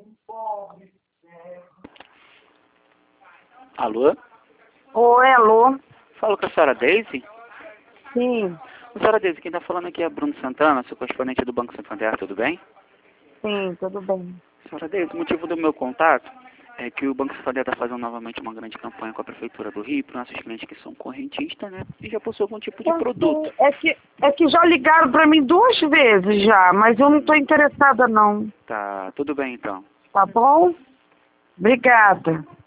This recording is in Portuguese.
Alô? Oi, alô? Falo com a senhora Daisy? Sim, Senhora Daisy, quem está falando aqui é Bruno Santana, sou correspondente do Banco Santander, tudo bem? sim, tudo bem. Senhora Daisy, o motivo do meu contato é que o Banco Santander está fazendo novamente uma grande campanha com a Prefeitura do Rio para nossos clientes que são correntistas, né? E já possuem algum tipo de produto. É que já ligaram para mim 2 vezes já, mas eu não estou interessada não. Tá, tudo bem então. Tá bom? Obrigada.